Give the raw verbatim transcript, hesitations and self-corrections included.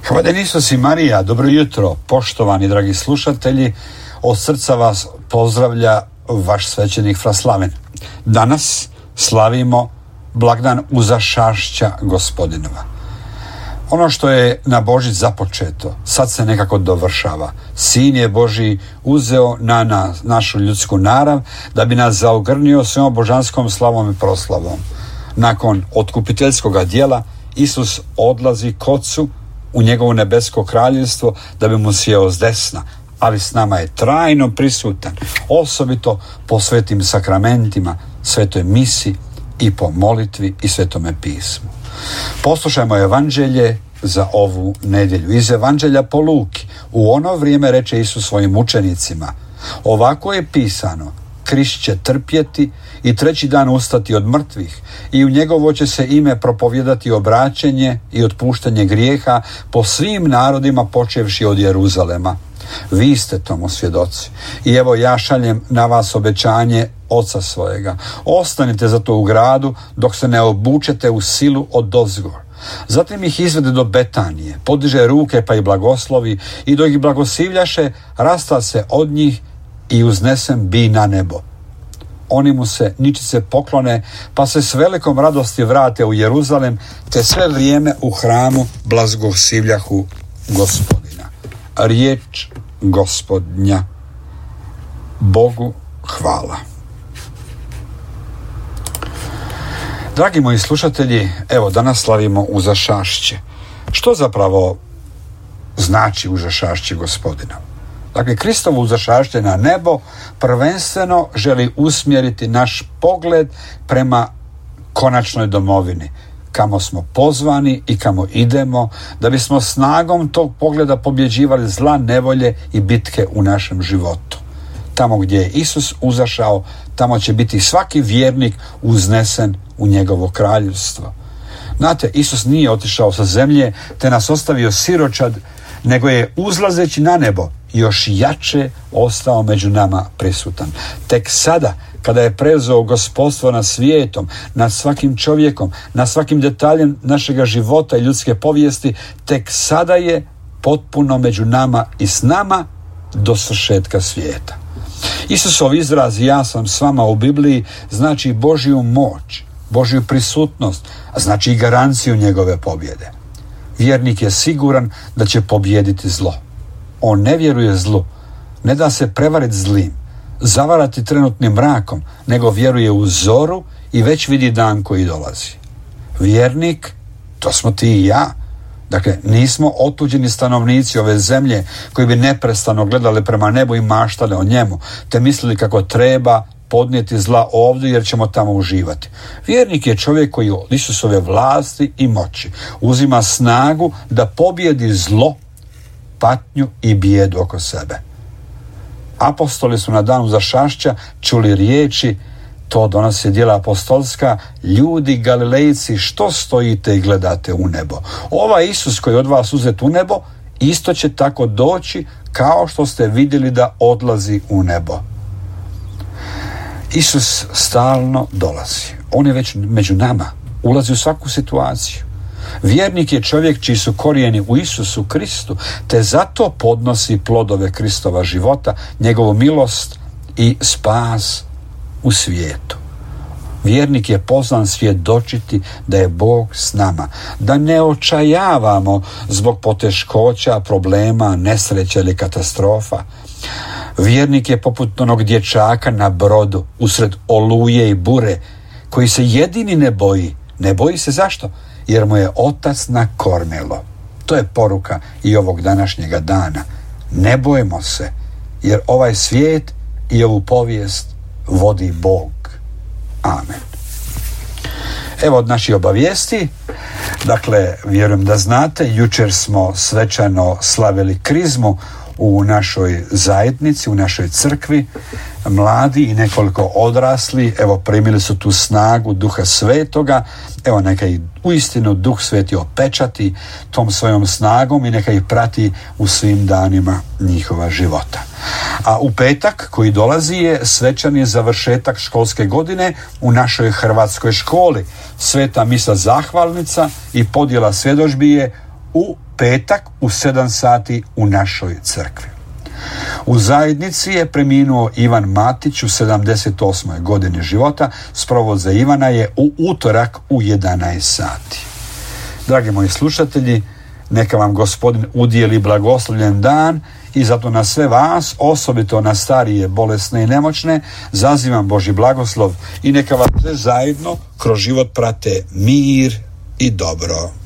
Hvala Isus i Marija, dobro jutro, poštovani dragi slušatelji, od srca vas pozdravlja vaš svećenik Fra Slaven. Danas slavimo blagdan Uzašašća Gospodinova. Ono što je na Božić započeto, sad se nekako dovršava. Sin je Božji uzeo na nas, našu ljudsku narav, da bi nas zaogrnio svojom božanskom slavom i proslavom. Nakon otkupiteljskog djela, Isus odlazi k Ocu u njegovo nebesko kraljevstvo da bi mu sjeo s desna, ali s nama je trajno prisutan, osobito po svetim sakramentima, svetoj misi i po molitvi i svetome pismu. Poslušajmo evanđelje za ovu nedjelju. Iz evanđelja po Luki. U ono vrijeme reče Isus svojim učenicima: ovako je pisano, Krist će trpjeti i treći dan ustati od mrtvih, i u njegovo će se ime propovijedati obraćenje i otpuštanje grijeha po svim narodima počevši od Jeruzalema. Vi ste tomu svjedoci. I evo ja šaljem na vas obećanje Oca svojega. Ostanite zato u gradu dok se ne obučete u silu odozgo. Zatim ih izvede do Betanije, podiže ruke pa ih blagoslovi, i dok ih blagoslivljaše, rasta se od njih i uznesen bi na nebo. Oni mu se ničice poklone, pa se s velikom radosti vrate u Jeruzalem, te sve vrijeme u hramu blagoslavljahu Gospodina. Riječ Gospodnja. Bogu hvala. Dragi moji slušatelji, evo danas slavimo Uzašašće. Što zapravo znači Uzašašće Gospodina? Dakle, Kristovo uzašašće na nebo prvenstveno želi usmjeriti naš pogled prema konačnoj domovini, kamo smo pozvani i kamo idemo, da bismo snagom tog pogleda pobjeđivali zla, nevolje i bitke u našem životu. Tamo gdje je Isus uzašao, tamo će biti svaki vjernik uznesen u njegovo kraljevstvo. Znate, Isus nije otišao sa zemlje te nas ostavio siročad, nego je uzlazeći na nebo još jače ostao među nama prisutan. Tek sada, kada je preuzeo gospodstvo nad svijetom, nad svakim čovjekom, nad svakim detaljem našega života i ljudske povijesti, tek sada je potpuno među nama i s nama do svršetka svijeta. Isusov izraz "ja sam s vama" u Bibliji znači Božju moć, Božju prisutnost, a znači i garanciju njegove pobjede. Vjernik je siguran da će pobijediti zlo. On ne vjeruje zlu, ne da se prevariti zlim, zavarati trenutnim mrakom, nego vjeruje u zoru i već vidi dan koji dolazi. Vjernik, to smo ti i ja. Dakle, nismo otuđeni stanovnici ove zemlje koji bi neprestano gledali prema nebu i maštali o njemu, te mislili kako treba podnijeti zla ovdje jer ćemo tamo uživati. Vjernik je čovjek koji od Isusove vlasti i moći uzima snagu da pobjedi zlo, patnju i bijedu oko sebe. Apostoli su na dan Uzašašća čuli riječi, to donosi djela apostolska: ljudi Galilejci, što stojite i gledate u nebo? Ovaj Isus koji je od vas uzet u nebo, isto će tako doći kao što ste vidjeli da odlazi u nebo. Isus stalno dolazi. On je već među nama. Ulazi u svaku situaciju. Vjernik je čovjek čiji su korijeni u Isusu Kristu, te zato podnosi plodove Kristova života, njegovu milost i spas u svijetu. Vjernik je pozvan svjedočiti da je Bog s nama, da ne očajavamo zbog poteškoća, problema, nesreća ili katastrofa. Vjernik je poput onog dječaka na brodu usred oluje i bure, koji se jedini ne boji. Ne boji se zašto? Jer mu je otac nakormilo. To je poruka i ovog današnjega dana. Ne bojimo se, jer ovaj svijet i ovu povijest vodi Bog. Amen. Evo od naših obavijesti. Dakle, vjerujem da znate, jučer smo svečano slavili krizmu u našoj zajednici, u našoj crkvi. Mladi i nekoliko odrasli, evo, primili su tu snagu Duha Svetoga. Evo, neka ih uistinu Duh Sveti opečati tom svojom snagom i neka ih prati u svim danima njihova života. A u petak koji dolazi je svečani završetak školske godine u našoj hrvatskoj školi. Sveta misa zahvalnica i podjela svjedodžbi je u petak u sedam sati u našoj crkvi. U zajednici je preminuo Ivan Matić u sedamdeset osmoj godini života. Sprovod za Ivana je u utorak u jedanaest sati. Dragi moji slušatelji, neka vam Gospodin udijeli blagoslovljen dan i zato na sve vas, osobito na starije, bolesne i nemoćne, zazivam Božji blagoslov i neka vas sve zajedno kroz život prate mir i dobro.